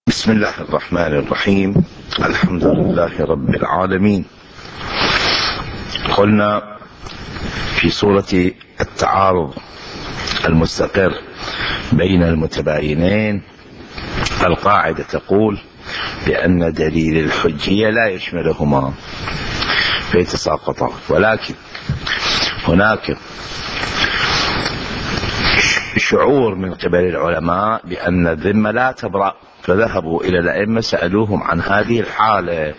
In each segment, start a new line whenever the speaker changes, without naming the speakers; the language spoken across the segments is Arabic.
بسم الله الرحمن الرحيم. الحمد لله رب العالمين. قلنا في سورة التعارض المستقر بين المتباينين القاعدة تقول بأن دليل الحجية لا يشملهما فيتساقطان، ولكن هناك شعور من قبل العلماء بأن الذمة لا تبرأ، فذهبوا إلى الأئمة سألوهم عن هذه الحالة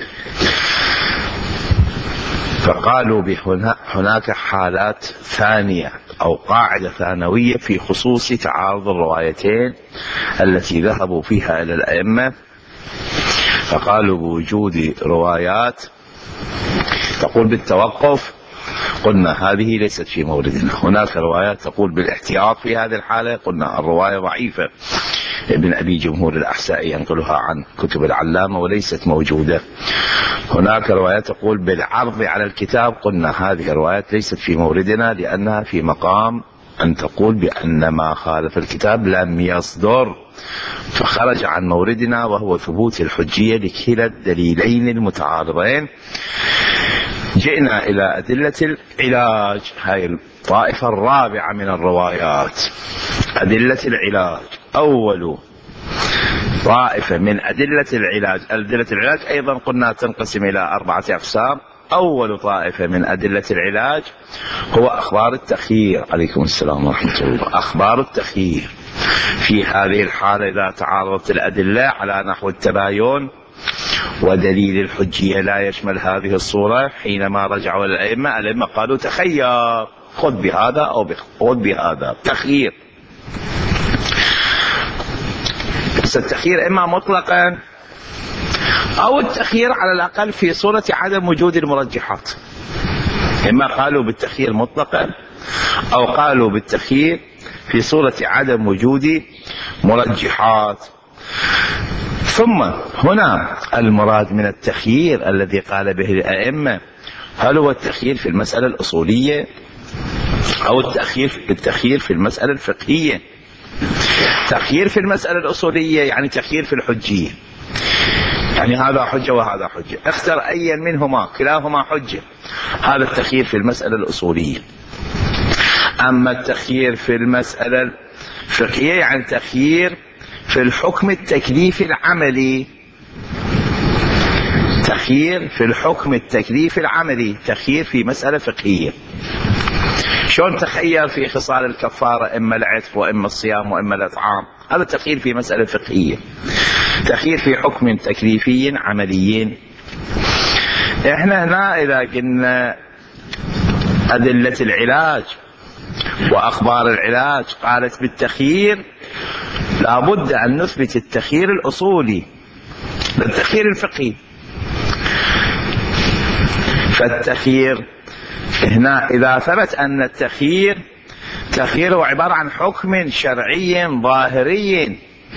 فقالوا هناك حالات ثانية أو قاعدة ثانوية في خصوص تعارض الروايتين التي ذهبوا فيها إلى الأئمة، فقالوا بوجود روايات تقول بالتوقف، قلنا هذه ليست في موردنا. هناك روايات تقول بالاحتياط في هذه الحالة، قلنا الرواية ضعيفة، ابن أبي جمهور الأحسائي ينقلها عن كتب العلامة وليست موجودة. هناك روايات تقول بالعرض على الكتاب، قلنا هذه الروايات ليست في موردنا لأنها في مقام أن تقول بأن ما خالف الكتاب لم يصدر، فخرج عن موردنا وهو ثبوت الحجية لكلا الدليلين المتعارضين. جئنا إلى أدلة العلاج، هاي الطائفة الرابعة من الروايات، أدلة العلاج. أول طائفة من أدلة العلاج، أدلة العلاج أيضا قلنا تنقسم إلى 4 أقسام. أول طائفة من أدلة العلاج هو أخبار التخيير. عليكم السلام ورحمة الله. أخبار التخيير في هذه الحالة إذا تعارضت الأدلة على نحو التباين ودليل الحجية لا يشمل هذه الصورة، حينما رجعوا الأئمة قالوا تخير، خذ بهذا أو خذ بهذا، تخيير. بس التخيير إما مطلقا أو التخيير على الأقل في صورة عدم وجود المرجحات. إما قالوا بالتخيير مطلقا أو قالوا بالتخيير في صورة عدم وجود مرجحات. ثم هنا المراد من التخيير الذي قال به الأئمة، هل هو التخيير في المسألة الأصولية أو التخيير في المسألة الفقهية؟ تخيير في المسألة الأصولية يعني تخيير في الحجية، يعني هذا حجة وهذا حجة، اختر أيا منهما، كلاهما حجة، هذا التخيير في المسألة الأصولية. أما التخيير في المسألة الفقهية يعني تخيير في الحكم التكليفي العملي، تخيير في الحكم التكليفي العملي، تخيير في مسألة فقهية. شلون تخير في خصال الكفارة، إما العتق وإما الصيام وإما الإطعام، هذا تخيير في مسألة فقهية. تخيير في حكم تكليفي عملي. احنا هنا إذا قلنا أدلة العلاج وأخبار العلاج قالت بالتخيير، لابد أن نثبت التخيير الأصولي بالتخيير الفقهي. فالتخيير هنا إذا ثبت أن التخيير هو عبارة عن حكم شرعي ظاهري،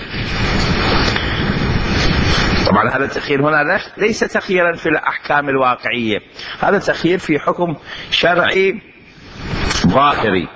طبعا هذا التخيير هنا ليس تخييرا في الأحكام الواقعية، هذا تخيير في حكم شرعي ظاهري.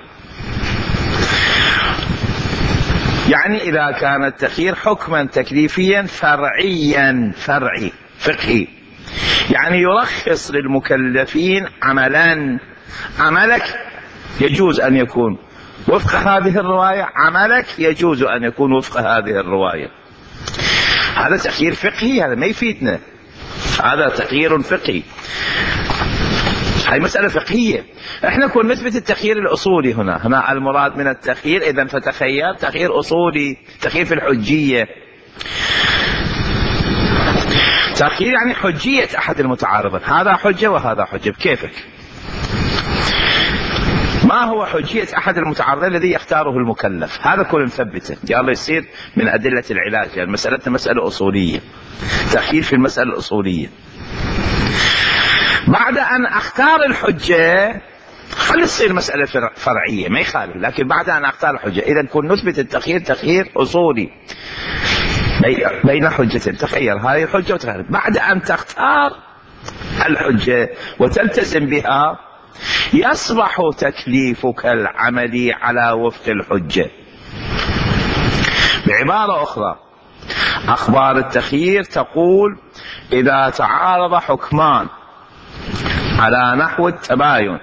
يعني إذا كان التخيير حكما تكليفيا فرعيا، فرعي فقهي، يعني يرخص للمكلفين عملا، عملك يجوز أن يكون وفق هذه الرواية، عملك يجوز أن يكون وفق هذه الرواية. هذا تخيير فقهي، هذا ما يفيدنا، هذا تخيير فقهي، هاي مسألة فقهية. احنا كنا نثبت التخيير الأصولي هنا المراد من التخيير، إذن فتخير تخيير أصولي، تخيير في الحجية. تخيير يعني حجية أحد المتعارضين، هذا حجة وهذا حجة بكيفك. ما هو حجية أحد المتعارضين الذي يختاره المكلف؟ هذا كل نثبته، يلا يصير من أدلة العلاج، يعني مسألتنا مسألة أصولية، تخيير في المسألة الأصولية. بعد أن أختار الحجة خلي تصير مسألة فرعية ما يخالف، لكن بعد أن أختار الحجة إذا كن نثبت التخيير تخيير أصولي بين حجتين، تخير هذه الحجة وتخير. بعد أن تختار الحجة وتلتزم بها يصبح تكليفك العملي على وفق الحجة. بعبارة أخرى أخبار التخيير تقول إذا تعارض حكمان على نحو التباين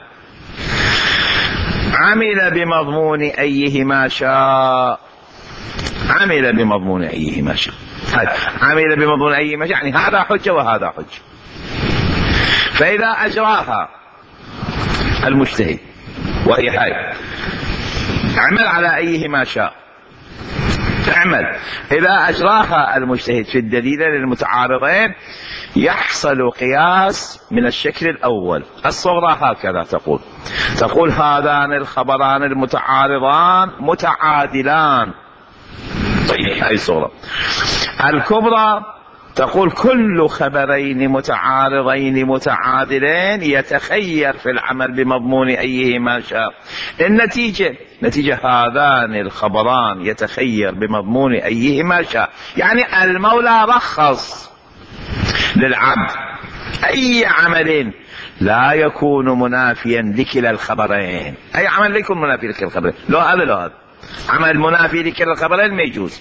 عمل بمضمون أيهما شاء. عمل بمضمون أيهما شاء، عمل بمضمون أيهما شاء يعني هذا حجة وهذا حجة. فإذا أجراها المجتهد وهي هاي اعمل على أيهما شاء، اعمل. إذا أجراها المجتهد في الدليلين المتعارضين يحصل قياس من الشكل الأول. الصغرى هكذا تقول هذان الخبران المتعارضان متعادلان. طيب هاي الصغرى. الكبرى تقول كل خبرين متعارضين متعادلين يتخير في العمل بمضمون أيهما شاء. نتيجة هذان الخبران يتخير بمضمون أيهما شاء، يعني المولى رخص للعبد أي عمل لا يكون منافيا لكلا الخبرين. أي عمل لا يكون منافي لكلا الخبرين، لو هذا عمل منافي لكلا الخبرين ما يجوز،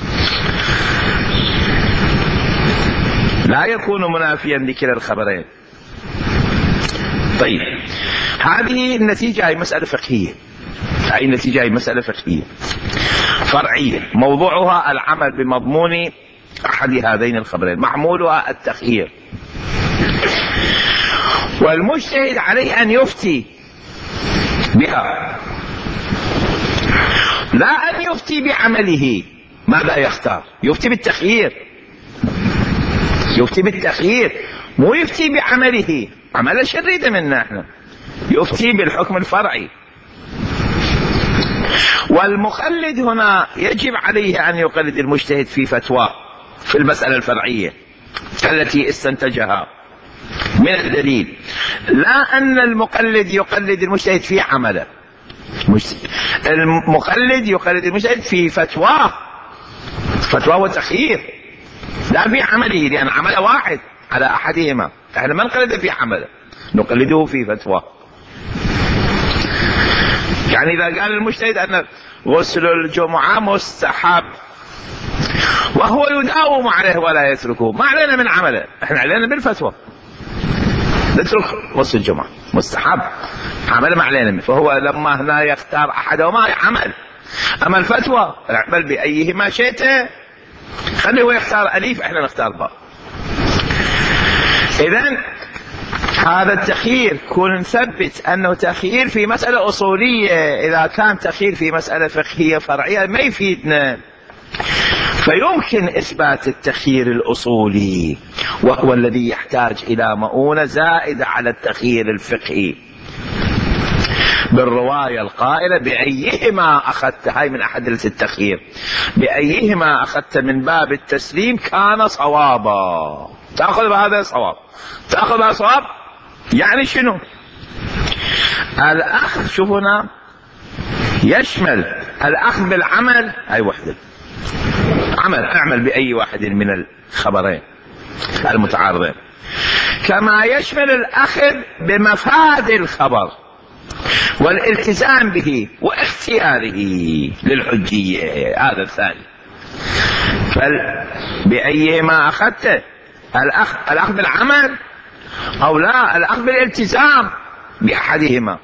لا يكون منافيا لكلا الخبرين. طيب هذه النتيجة هي مسألة فقهية، فرعية، موضوعها العمل بمضمون أحد هذين الخبرين، معمولها التخيير. والمجتهد عليه أن يفتي بها، لا أن يفتي بعمله. ماذا يختار؟ يفتي بالتخيير، مو يفتي بعمله. عمل الشريدة منا احنا، يفتي بالحكم الفرعي. والمقلد هنا يجب عليه أن يقلد المجتهد في فتوى في المسألة الفرعية التي استنتجها من الدليل، لا أن المقلد يقلد المجتهد في عمله. المقلد يقلد المجتهد في فتوى وتخيير، لا في عمله، لأن عمله واحد على أحدهما. احنا ما نقلده في عمله، نقلده في فتوى. يعني إذا قال المجتهد أن غسل الجمعة مستحب وهو يداوم عليه ولا يتركه، ما علينا من عمله، احنا علينا بالفتوى. نترك غسل الجمعة مستحب، عمل ما علينا منه. فهو لما هنا يختار أحدهما عمل. أما الفتوى اعمل بأيهما شئت، خليه هو يختار أليف، احنا نختار باء. إذن هذا التخيير كون نثبت أنه تخيير في مسألة أصولية. إذا كان تخيير في مسألة فقهية فرعية ما يفيدنا. فيمكن إثبات التخيير الأصولي، وهو الذي يحتاج إلى مؤونة زائدة على التخيير الفقهي، بالرواية القائلة بأيهما أخذت. هاي من أدلة التخيير، بأيهما أخذت من باب التسليم كان صوابا. تأخذ بهذا صواب، تأخذ بهذا صواب، يعني شنو؟ الأخذ شوفنا يشمل الأخذ بالعمل، أي وحدة عمل، اعمل بأي واحد من الخبرين المتعارضين، كما يشمل الأخذ بمفاد الخبر والالتزام به واختياره للحجية. هذا الثاني. بأيهما أخذت، الأخذ بالعمل أو لا الأخذ بالالتزام بأحدهما.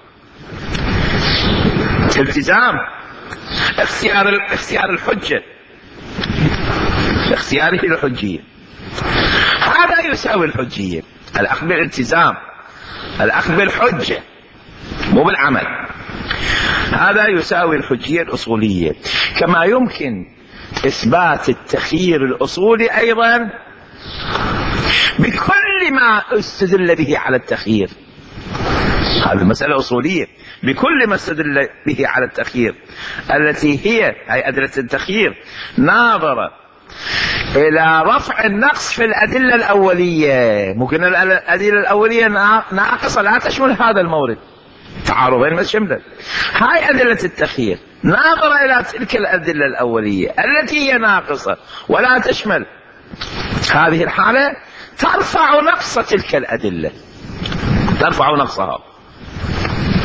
التزام اختيار الحجة، اختياره للحجية، هذا يساوي الحجية. الأخذ بالالتزام، الأخذ بالحجة مو بالعمل، هذا يساوي الحجية الأصولية. كما يمكن إثبات التخيير الأصولي أيضا بكل ما استدل به على التخيير. هذه مسألة أصولية، بكل ما استدل به على التخيير، التي هي أدلة التخيير ناظرة إلى رفع النقص في الأدلة الأولية. ممكن الأدلة الأولية ناقصة لا تشمل هذا المورد، تعارضين ما تشمل. هاي أدلة التخيير ناظرة إلى تلك الأدلة الأولية التي هي ناقصة ولا تشمل هذه الحالة، ترفع نقص تلك الأدلة، ترفع نقصها.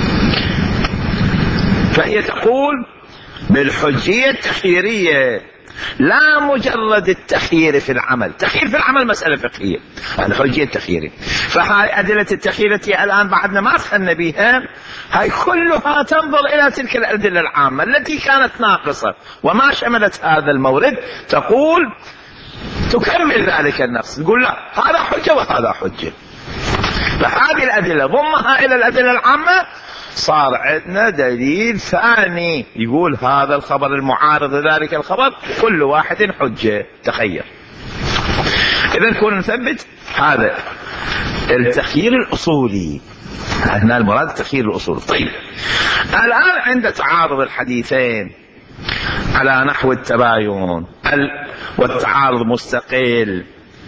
فهي تقول بالحجية التخييرية لا مجرد التخيير في العمل. التخيير في العمل مسألة فقهية، الحجية التخييري. فهاي أدلة التخيير التي الآن بعدنا ما دخلنا بها، هاي كلها تنظر إلى تلك الأدلة العامة التي كانت ناقصة وما شملت هذا المورد، تقول تكمل ذلك النص، تقول لا هذا حجة وهذا حجة. فهذه الأدلة ضمها إلى الأدلة العامة، صار عندنا دليل ثاني يقول هذا الخبر المعارض لذلك الخبر كل واحد حجة. تخير. إذا نكون نثبت هذا التخيير الأصولي، هنا المراد التخيير الأصولي. طيب الآن عند تعارض الحديثين على نحو التباين والتعارض مستقل،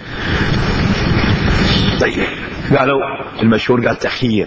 طيب قالوا المشهور قال تخيير.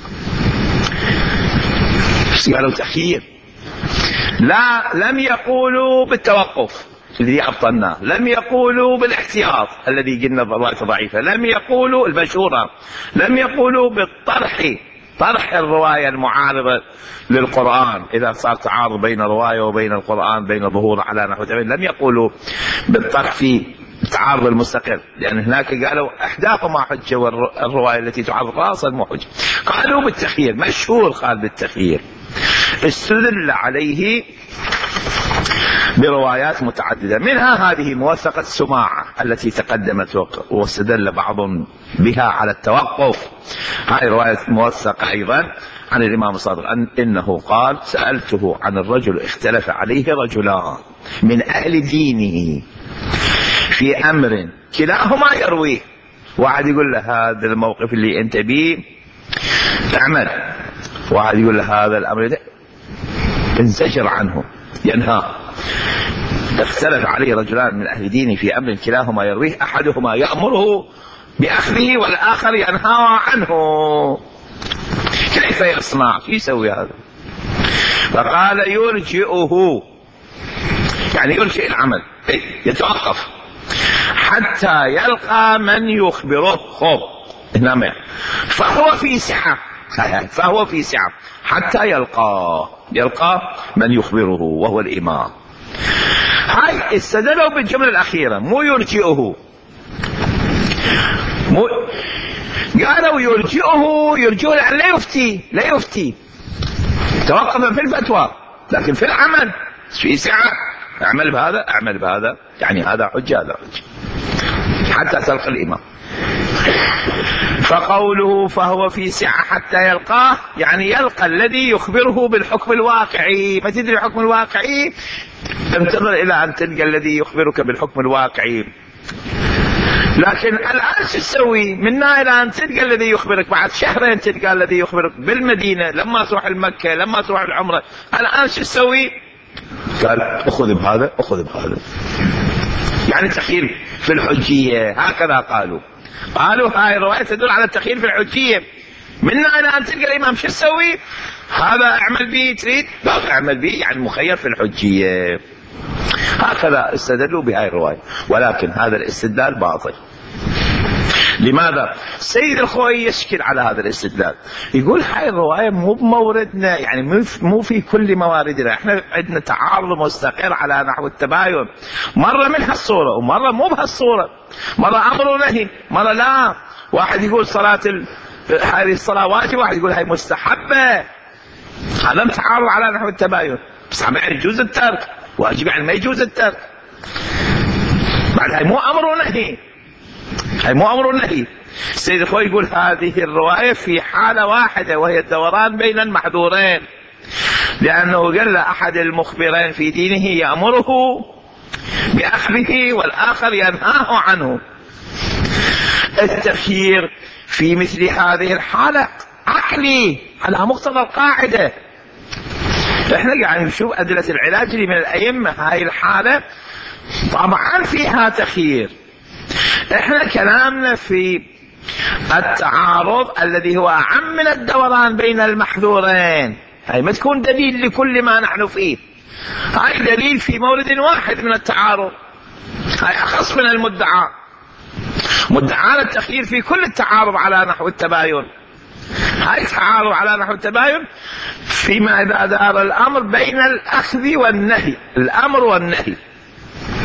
قالوا تخيير، لا لم يقولوا بالتوقف الذي أبطلناه، لم يقولوا بالاحتياط الذي قلنا الرواية ضعيفة، لم يقولوا المشهورة، لم يقولوا طرح الرواية المعارضة للقرآن إذا صار تعارض بين رواية وبين القرآن بين ظهور على نحو التباين، لم يقولوا بالطرح في التعارض المستقل، لأن هناك قالوا إحداهما حجة والرواية التي تعارض راسا مو حجة. قالوا بالتخيير، مشهور قال بالتخيير، استدل عليه بروايات متعددة، منها هذه موثقة سماعة التي تقدمت واستدل بعض بها على التوقف. هذه رواية موثقة أيضا عن الإمام الصادق إنه قال سألته عن الرجل اختلف عليه رجلان من أهل دينه في أمر كلاهما يرويه، واحد يقول له هذا الموقف اللي أنت بيه اعمل، واحد يقول له هذا الأمر ده انزجر عنه ينهى. اختلف عليه رجلان من أهل دينه في أمر كلاهما يرويه، أحدهما يأمره بأخذه والآخر ينهى عنه، كيف يصنع؟ يسوي هذا؟ فقال يرجئه، يعني يرجئ العمل، يتوقف حتى يلقى من يخبره. إنما فهو في سعة، فهو في سعة حتى يلقى من يخبره وهو الإمام. هاي استدلوا بالجملة الأخيرة، مو يرجئه، قالوا يرجئه يعني لا يفتي توقف في الفتوى، لكن في العمل في سعة، اعمل بهذا يعني هذا حجة هذا حجة حتى تلقى الإمام. فقوله فهو في سعة حتى يلقاه يعني يلقى الذي يخبره بالحكم الواقعي. ما تدري الحكم الواقعي؟ انتظر إلى أن تلقى الذي يخبرك بالحكم الواقعي. لكن الآن شو تسوي؟ منا إلى أن تلقى الذي يخبرك، بعد شهرين تلقى الذي يخبرك بالمدينة لما تروح المكة لما تروح العمرة. الآن شو تسوي؟ قال أخذ بهذا يعني تخيير في الحجية، هكذا قالوا هاي الرواية تدل على التخيير في الحجية. منا إلى أن تلقى الإمام شو تسوي؟ هذا اعمل به، تريد لا اعمل به، يعني مخير في الحجية. هكذا استدلوا بهاي الرواية، ولكن هذا الاستدلال باطل. لماذا؟ سيد الخوئي يشكل على هذا الاستدلال، يقول هاي الرواية مو بموردنا، يعني مو في كل مواردنا، احنا عندنا تعارض مستقر على نحو التباين، مرة من هالصورة ومرة مو بهالصورة، مرة أمر ونهي، مرة لا. واحد يقول هذه الصلاة واجب، واحد يقول هاي مستحبة، هذا تعارض على نحو التباين. بس يعني يجوز الترك، واجب يعني ما يجوز الترك. بعد هاي مو أمر ونهي، السيد الخوئي يقول هذه الرواية في حالة واحدة وهي الدوران بين المحذورين، لأنه قال أحد المخبرين في دينه يأمره بأخذه والآخر ينهاه عنه. التخيير في مثل هذه الحالة عقلي على مقتضى القاعدة. احنا قاعد نشوف أدلة العلاج اللي من الأئمة، هاي الحالة طبعا فيها تخيير. احنا كلامنا في التعارض الذي هو أعم من الدوران بين المحذورين، هاي ما تكون دليل لكل ما نحن فيه، هاي دليل في مورد واحد من التعارض، هاي أخص من مدعانا التخيير في كل التعارض على نحو التباين. هاي تعارض على نحو التباين فيما إذا دار الأمر بين الأخذ والنهي، الأمر والنهي.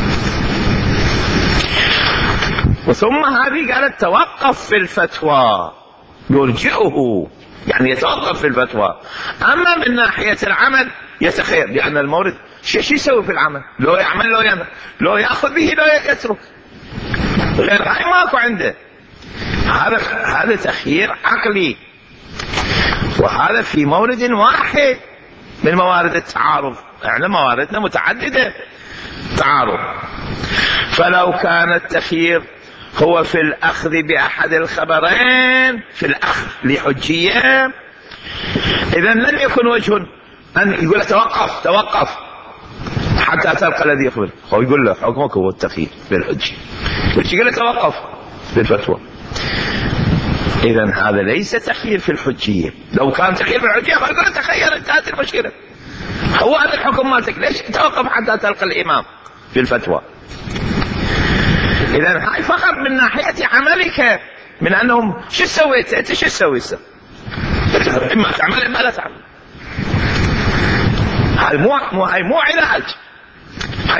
وثم هذه قالت توقف في الفتوى، يرجئه يعني يتوقف في الفتوى. أما من ناحية العمل يتخير، لأن المورد شو يسوي في العمل؟ لو يعمل لو يعمل، لو يأخذ به لو يترك، غير هاي ماكو عنده. هذا تخيير عقلي، وهذا في مورد واحد من موارد التعارض. يعني مواردنا متعددة تعارض. فلو كان التخيير هو في الأخذ بأحد الخبرين، في الأخذ لحجية، إذن لن يكون وجه أن يقول توقف حتى تلقى الذي يخبر. هو يقول له حكمك هو التخيير بالحجة، يقول له توقف بالفتوى. إذن هذا ليس تخيير في الحجية. لو كان تخيير في الحجية فقال تخير، انتهت المشكلة. هو هذا الحكم مالتك، ليش توقف حتى تلقى الإمام في الفتوى؟ إذن هاي فقط من ناحية عملك، من أنهم شو سويت أنت، شو تسوي؟ إما تعمل إما لا تعمل. هاي مو علاج، هاي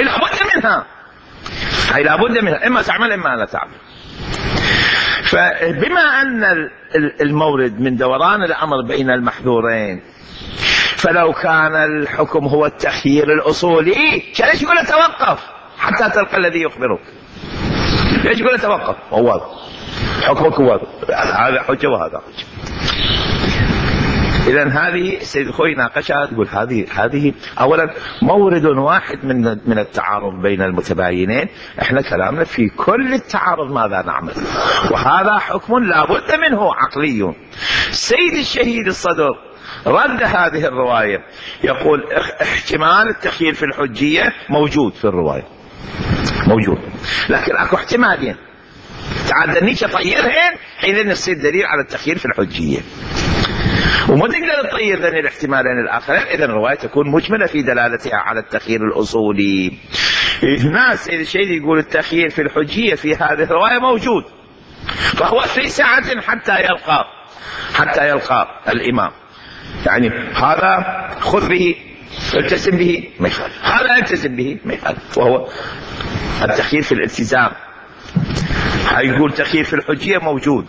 لابد منها، إما تعمل إما لا تعمل. فبما أن المورد من دوران الأمر بين المحذورين، فلو كان الحكم هو التخيير الأصولي، ليش يقول توقف حتى تلقى الذي يخبرك؟ ليش يقول توقف؟ هو حكمك هو هذا حجة وهذا حجة. إذن هذه سيد خوي ناقشها، تقول هذه أولا مورد واحد من التعارض بين المتباينين. احنا كلامنا في كل التعارض ماذا نعمل، وهذا حكم لا بد منه عقلي. سيد الشهيد الصدر رد هذه الرواية، يقول احتمال التخيير في الحجية موجود في الرواية، موجود، لكن اكو احتمالين تعدنيش طيرهن حين يصير دليل على التخيير في الحجية، وما تقدر تطير ذني الاحتمالين الآخرين. إذن الرواية تكون مجملة في دلالتها على التخيير الأصولي. الناس إذا شيء يقول التخيير في الحجية في هذه الرواية موجود، فهو في ساعة حتى يلقى الإمام. يعني هذا خذ به التزم به ما يخالف، هذا التزم به ما يخالف، وهو التخيير في الالتزام. يقول تخيير في الحجية موجود.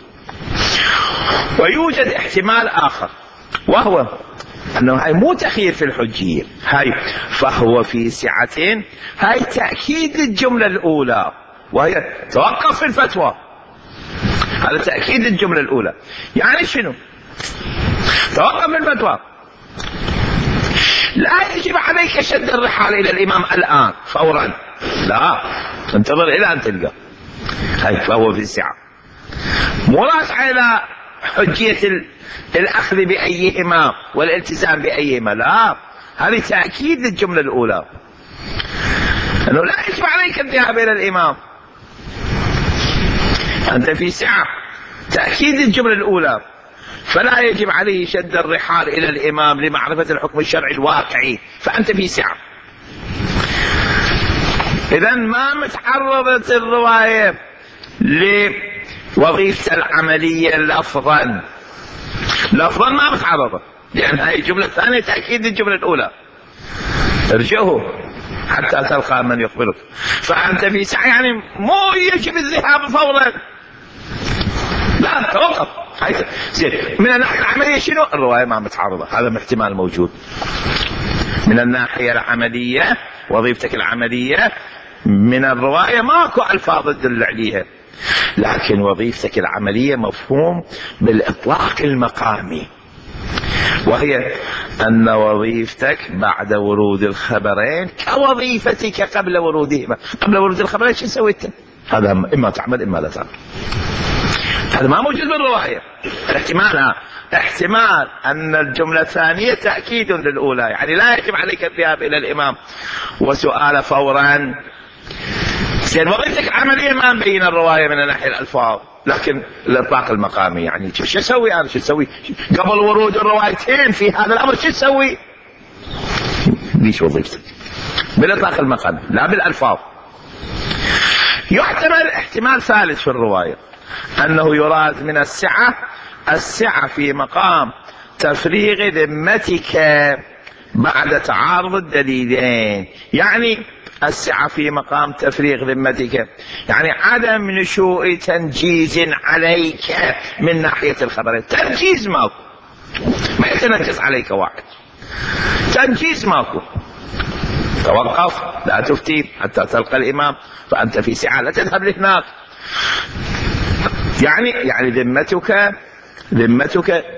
ويوجد احتمال آخر، وهو أنه هاي مو تخيير في الحجية، هاي فهو في سعة، هاي تأكيد الجملة الأولى وهي توقف في الفتوى. هذا تأكيد الجملة الأولى. يعني شنو؟ توقف في الفتوى، لا يجب عليك شد الرحال إلى الإمام الآن فورا، لا، انتظر إلى أن تلقى. هاي فهو في السعة، مو راجع إلى حجية الأخذ بأيهما والالتزام بأيهما، لا، هذه تأكيد الجملة الأولى، أنه لا يجب عليك الذهاب إلى الإمام، أنت في سعة، تأكيد الجملة الأولى، فلا يجب عليه شد الرحال إلى الإمام لمعرفة الحكم الشرعي الواقعي، فأنت في سعة. إذن ما متعرضت الرواية لوظيفة العملية لفظا ما متعرضة، لأن هذه الجملة الثانية تأكيد الجملة الأولى، ارجعه حتى تلقى من يخبرك، فأنت في سعة، يعني مو يجب الذهاب فورا، لا، توقف. من الناحية العملية شنو؟ الرواية ما متعارضة، هذا احتمال موجود. من الناحية العملية وظيفتك العملية من الرواية ماكو ألفاظ تدل عليها، لكن وظيفتك العملية مفهوم بالإطلاق المقامي، وهي أن وظيفتك بعد ورود الخبرين كوظيفتك قبل ورودهما. قبل ورود الخبرين شو سويت؟ هذا إما تعمل إما لا تعمل، هذا ما موجود بالرواية. احتمال أن الجملة الثانية تأكيد للأولى، يعني لا يجب عليك الذهاب إلى الإمام وسؤال فورا. زين، وظيفتك عملية ما مبين الرواية من ناحية الألفاظ، لكن الإطلاق المقامي، يعني شو أسوي أنا؟ شو أسوي قبل ورود الروايتين في هذا الأمر؟ شو أسوي؟ ليش وظيفتك بالإطلاق المقامي لا بالألفاظ. يحتمل احتمال ثالث في الرواية، أنه يراد من السعة في مقام تفريغ ذمتك بعد تعارض الدليلين. يعني السعة في مقام تفريغ ذمتك، يعني عدم نشوء تنجيز عليك من ناحية الخبر. تنجيز ماكو، ما يتنجز عليك واحد، تنجيز ماكو. توقف، لا تفتي حتى تلقى الإمام، فأنت في سعة لا تذهب لهناك. يعني ذمتك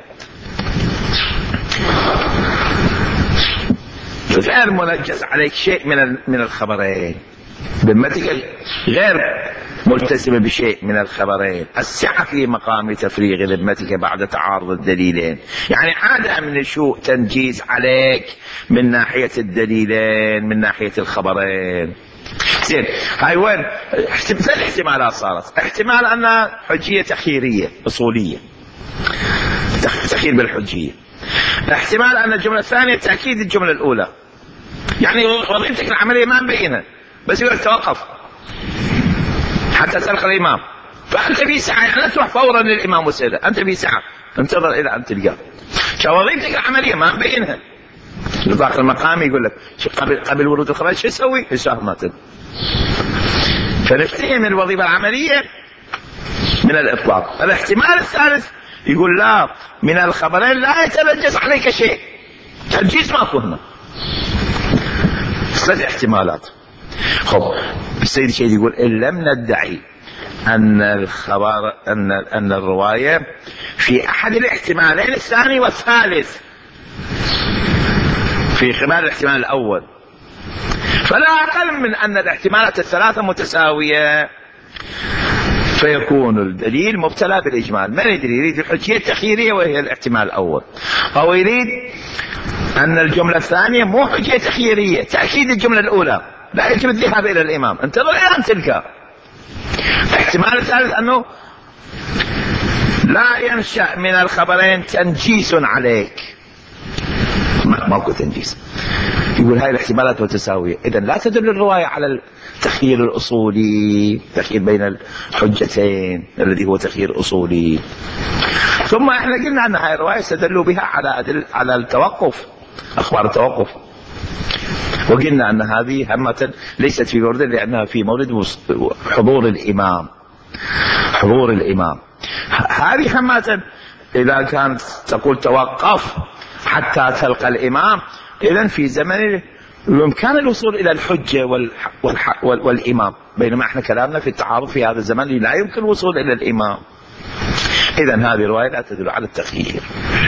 غير منجز عليك شيء من الخبرين، ذمتك غير ملتزمة بشيء من الخبرين. السعة في مقام تفريغ ذمتك بعد تعارض الدليلين، يعني عدم نشوء تنجيز عليك من ناحية الدليلين، من ناحية الخبرين. زين، هاي وين ثلاث احتمالات صارت. احتمال أن حجية تخييرية أصولية، تخيير بالحجية. احتمال أن الجملة الثانية تأكيد الجملة الأولى، يعني وظيفتك العملية ما مبينة، بس يقول توقف حتى تلقى الإمام، فأنت في ساعة، يعني لا تروح فورا للإمام وسيلة، أنت في ساعة انتظر إلى أن تلقاه. وظيفتك العملية ما مبينها. الباقي المقام يقول لك قبل ورود الخبر شو يسوي؟ يشاهد ما تدري. فنفتهم الوظيفة العملية من الإطلاق. الاحتمال الثالث يقول لا، من الخبرين لا يتنجس عليك شيء، تنجيز ماكو هنا. ثلاث احتمالات. خب السيد الشهيد يقول إن لم ندعي أن الخبر أن الرواية في أحد الاحتمالين الثاني والثالث، في خلال الاحتمال الأول، فلا أقل من أن الاحتمالات الثلاثة متساوية، فيكون الدليل مبتلى بالإجمال. من يريد الحجية التخييرية وهي الاحتمال الأول، أو يريد أن الجملة الثانية مو حجية تخييرية، تأكيد الجملة الأولى، لا يجب الذهاب إلى الإمام، انتظر إلى أن تلقى. الاحتمال الثالث أنه لا ينشأ من الخبرين تنجيس عليك، ماكو تنجيس. يقول هاي الاحتمالات متساوية، إذن لا تدل الرواية على التخيير الأصولي، تخيير بين الحجتين الذي هو تخيير أصولي. ثم احنا قلنا أن هاي الرواية استدلوا بها على التوقف، أخبار التوقف، وقلنا أن هذه همة ليست في مورد، لأنها في مورد حضور الإمام. هذه همة إذا كانت تقول توقف حتى تلقى الإمام، إذن في زمن بإمكان الوصول إلى الحجة والإمام، بينما احنا كلامنا في التعارض في هذا الزمن لا يمكن الوصول إلى الإمام. إذن هذه الرواية لا تدل على التخيير.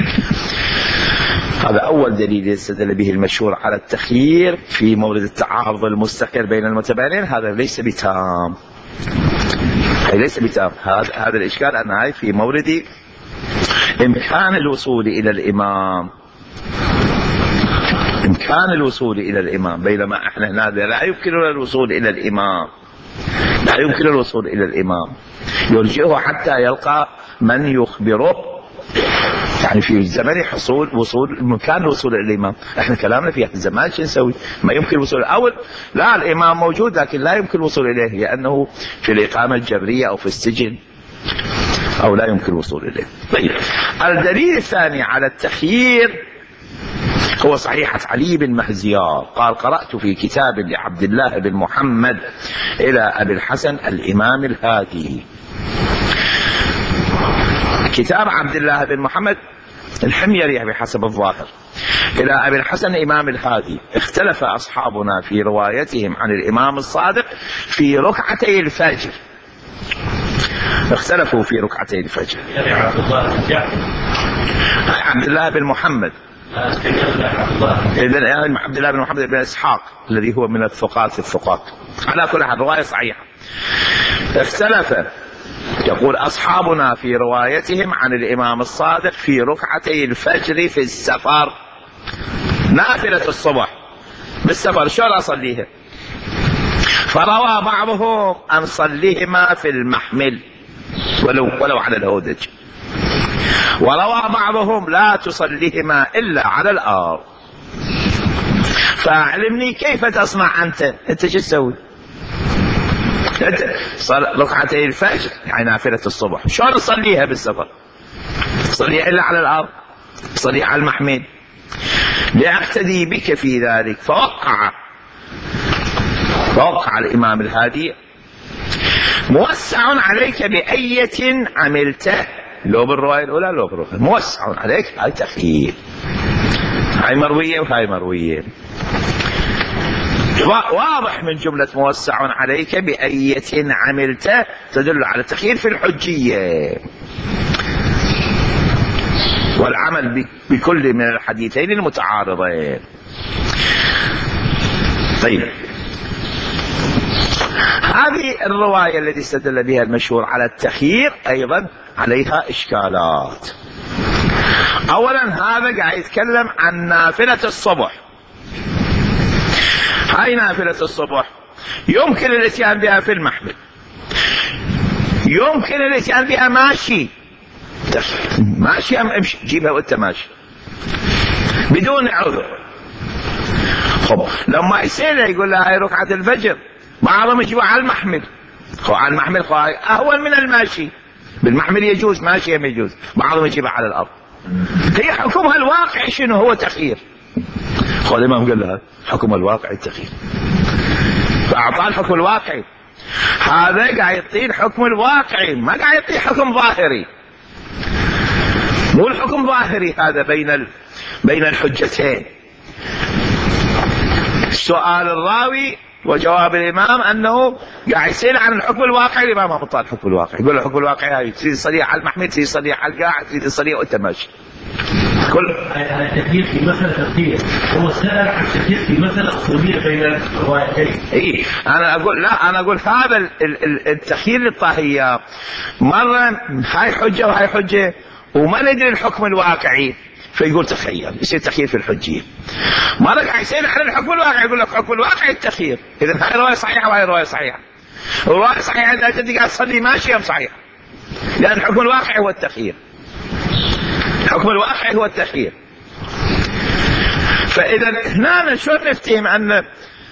هذا أول دليل يستدل به المشهور على التخيير في مورد التعارض المستقر بين المتباينين. هذا ليس بتام، هذا الإشكال أن هاي في مورد إمكان الوصول إلى الإمام، بينما احنا هنا لا يمكننا الوصول إلى الإمام، يرجعه حتى يلقى من يخبره، يعني في زمن مكان الوصول إلى الإمام. احنا كلامنا في الزمان شو نسوي؟ ما يمكن الوصول الأول، لا الإمام موجود لكن لا يمكن الوصول إليه، لأنه في الإقامة الجبرية أو في السجن، أو لا يمكن الوصول إليه. طيب، الدليل الثاني على التخيير هو صحيحة علي بن مهزيار، قال قرأت في كتاب لعبد الله بن محمد إلى أبي الحسن الإمام الهادي. كتاب عبد الله بن محمد الحميري بحسب الظاهر إلى أبي الحسن الإمام الهادي. اختلف أصحابنا في روايتهم عن الإمام الصادق في ركعتي الفجر. اختلفوا في ركعتي الفجر. عبد الله بن محمد، إذن عبد الله بن محمد بن إسحاق الذي هو من الثقات. على كل حال رواية صحيحة. اختلف، يقول أصحابنا في روايتهم عن الإمام الصادق في ركعتي الفجر في السفر، نافلة الصبح بالسفر، شلون أصليها؟ فروى بعضهم أن صليهما في المحمل ولو على الهودج، وروى بعضهم لا تصليهما إلا على الأرض. فأعلمني كيف تصنع أنت شو تسوي؟ أنت ركعتي الفجر يعني نافلة الصبح، شلون تصليها بالسفر؟ تصليها إلا على الأرض، تصليها على المحمل. لأقتدي بك في ذلك، فوقع ووقع الإمام الهادي: موسع عليك بأية عملته، لو بالرواية الأولى لو بالرواية، موسع عليك، هاي تخيير، هاي مروية وهاي مروية. واضح من جملة موسع عليك بأية عملته تدل على التخيير في الحجية والعمل بكل من الحديثين المتعارضين. طيب، هذه الرواية التي استدل بها المشهور على التخيير أيضا عليها إشكالات. أولا هذا قاعد يتكلم عن نافلة الصبح. هاي نافلة الصبح يمكن الاتيان بها في المحمل، يمكن الاتيان بها ماشي، ماشي امشي جيبها وانت ماشي بدون عذر. خب لما يصير يقول لها هاي ركعة الفجر، بعضهم يجيبها على المحمل، على المحمل اهون من الماشي، بالمحمل يجوز، ماشي ما يجوز، بعضهم يجيبها على الارض. هي حكمها الواقعي شنو؟ هو تخيير. الإمام قال لها حكم الواقعي التخيير، فأعطاه الحكم الواقعي. هذا قاعد يعطيه الحكم الواقعي، ما قاعد يعطيه حكم ظاهري. مو الحكم ظاهري هذا بين الحجتين. سؤال الراوي وجواب الإمام أنه قاعد يسأل عن الحكم الواقعي، الإمام أعطاه الحكم الواقعي، يقول الحكم الواقعي هاي تريد تصلي على المحمل، تريد تصلي على القاعد، تريد تصلي وأنت ماشي.
كل التكليف في مسألة تفكير، هو سأل عن التكليف في مسألة أصولية بين الروايتين.
إيه أنا أقول لا، أنا أقول هذا التخيير للطاهية مرة هاي حجة وهاي حجة وما ندري الحكم الواقعي، فيقول تخير، يصير تخيير في الحجية. مرة قاعد يصير على الحكم الواقعي، يقول لك الحكم الواقعي التخيير. إذا هاي رواية صحيحة وهاي رواية صحيحة. الرواية صحيحة إذا أنت قاعد تصلي ماشي أم صحيح، لأن الحكم الواقعي هو التخيير. الحكم الواقعي هو التخيير. فإذا هنا شلون نفتهم أن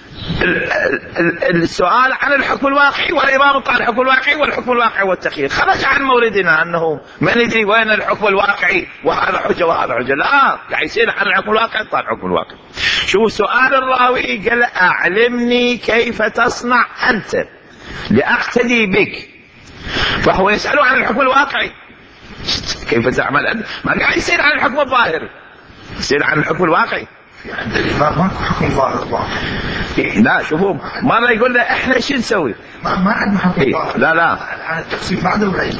السؤال عن الحكم الواقعي والإمام طال الحكم الواقعي والحكم الواقعي والتخيير خرج عن موردنا أنه ما ندري وين الحكم الواقعي وهذا حجة وهذا حجة، لا قاعد يصير عن الحكم الواقعي طال الحكم الواقعي. شو سؤال الراوي؟ قال أعلمني كيف تصنع أنت لأقتدي بك، فهو يسأله عن الحكم الواقعي كيف تعمل أنت، ما قاعد يصير عن الحكم الظاهري، يصير عن الحكم الواقعي.
عند الإمام ما حكم ظاهر.
لا شوفوا مرة يقول له احنا شو نسوي؟
ما عندنا حكم ظاهر.
لا
على التفصيل بعد العلم.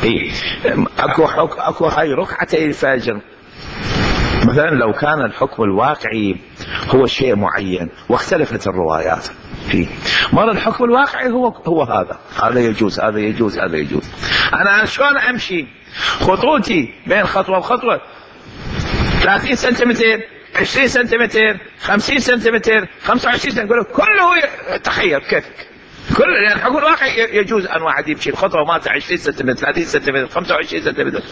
اكو هاي ركعتي الفجر مثلا، لو كان الحكم الواقعي هو شيء معين واختلفت الروايات فيه، مرة الحكم الواقعي هو هذا يجوز، هذا يجوز، هذا يجوز. انا شلون امشي؟ خطوتي بين خطوة وخطوة 30 سنتيمتر، 20 سنتيمتر، 50 سنتيمتر، 25 سنتيمتر، كله تخير كيفك. كل يعني الحكم الواقعي يجوز ان واحد يمشي الخطوه مالته 20 سنتيمتر، 30 سنتيمتر، 25 سنتيمتر.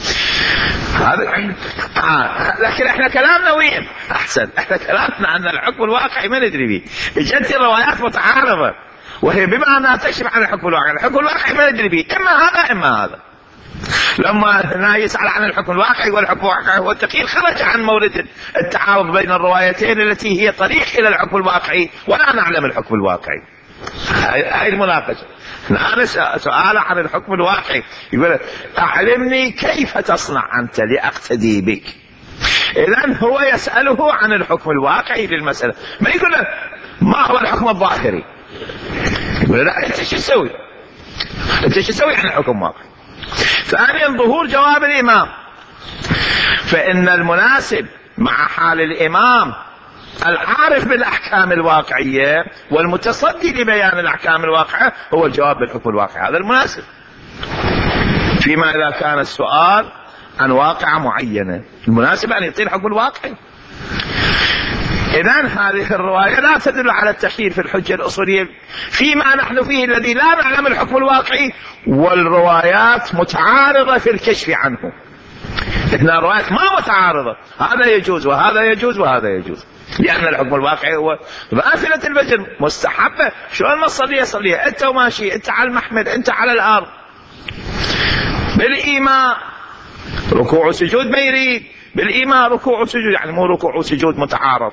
هذا لكن احنا كلامنا وين؟ احسن احنا كلامنا عن الحكم الواقعي ما ندري به. اجت الروايات متعارضه وهي بما انها تكشف عن الحكم الواقعي، الحكم الواقعي ما ندري به، اما هذا اما هذا. لما هنا يسأل عن الحكم الواقعي والحكم الواقعي والتخيير خرج عن مورد التعارض بين الروايتين التي هي طريق إلى الحكم الواقعي ولا نعلم الحكم الواقعي. هاي المناقشة. أنا سؤال عن الحكم الواقعي، يقول أعلمني كيف تصنع أنت لأقتدي بك. إذن هو يسأله عن الحكم الواقعي للمسألة، ما يقول له ما هو الحكم الظاهري، يقول لا أنت شو تسوي؟ أنت شو تسوي عن الحكم الواقعي؟ ثانيا ظهور جواب الإمام، فإن المناسب مع حال الإمام العارف بالأحكام الواقعية والمتصدي لبيان الأحكام الواقعية هو الجواب بالحكم الواقعي، هذا المناسب. فيما إذا كان السؤال عن واقعة معينة المناسب أن يعطي الحكم الواقعي. إذن هذه الرواية لا تدل على التخيير في الحجة الأصولية فيما نحن فيه الذي لا نعلم الحكم الواقعي، والروايات متعارضة في الكشف عنه. هنا الروايات ما متعارضة، هذا يجوز وهذا يجوز وهذا يجوز، لأن الحكم الواقعي هو نافلة الفجر مستحبة، شلون ما تصليها أنت وماشي، أنت على المحمل، أنت على الأرض بالإيماء، ركوع وسجود ما يريد، بالإيمان ركوع وسجود، يعني مو ركوع وسجود متعارض.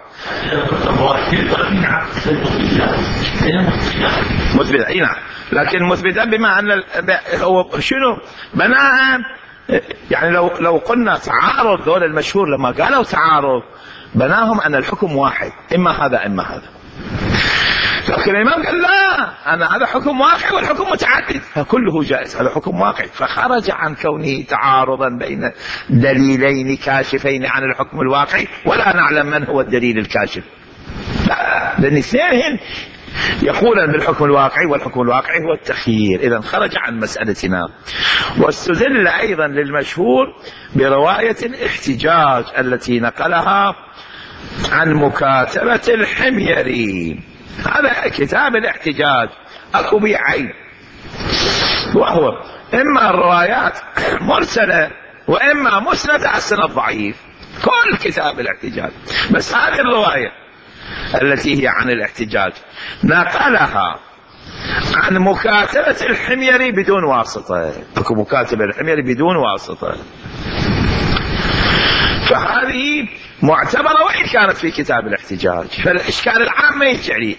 مثبتا اي نعم، لكن مثبتا بما ان هو شنو بناء، يعني لو قلنا تعارض، دول المشهور لما قالوا تعارض بناهم ان الحكم واحد، اما هذا اما هذا. لكن الإمام قال لا، أنا هذا حكم واقع والحكم متعدد، فكله جائز، هذا حكم واقع، فخرج عن كونه تعارضا بين دليلين كاشفين عن الحكم الواقعي، ولا نعلم من هو الدليل الكاشف. لا، لأن اثنين يقولون بالحكم الواقعي، والحكم الواقعي هو التخيير، إذا خرج عن مسألتنا. واستدل أيضا للمشهور برواية الاحتجاج التي نقلها عن مكاتبة الحميري. هذا كتاب الاحتجاج اكو به عين، وهو اما الروايات مرسلة واما مسندة على السند ضعيف، كل كتاب الاحتجاج. بس هذه الرواية التي هي عن الاحتجاج نقلها عن مكاتبة الحميري بدون واسطة، اكو مكاتبة الحميري بدون واسطة، فهذه معتبرة وإن كانت في كتاب الاحتجاج، فالإشكال العام ما يرجع لي.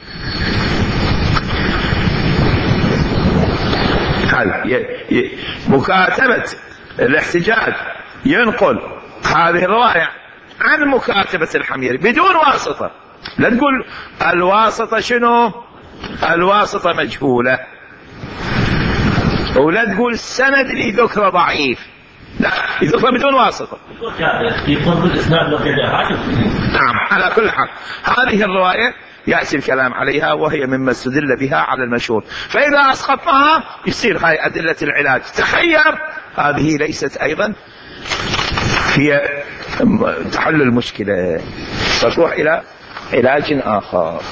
مكاتبة الاحتجاج ينقل هذه الرواية عن مكاتبة الحميري بدون واسطة. لا تقول الواسطة شنو، الواسطة مجهولة، ولا تقول السند اللي ذكره ضعيف، لا، يذكر بدون واسطة. نعم، على كل حال هذه الرواية يأتي الكلام عليها، وهي مما استدل بها على المشهور، فإذا أسقطناها يصير هاي أدلة العلاج تخير، هذه ليست أيضا هي تحل المشكلة، فتروح إلى علاج آخر.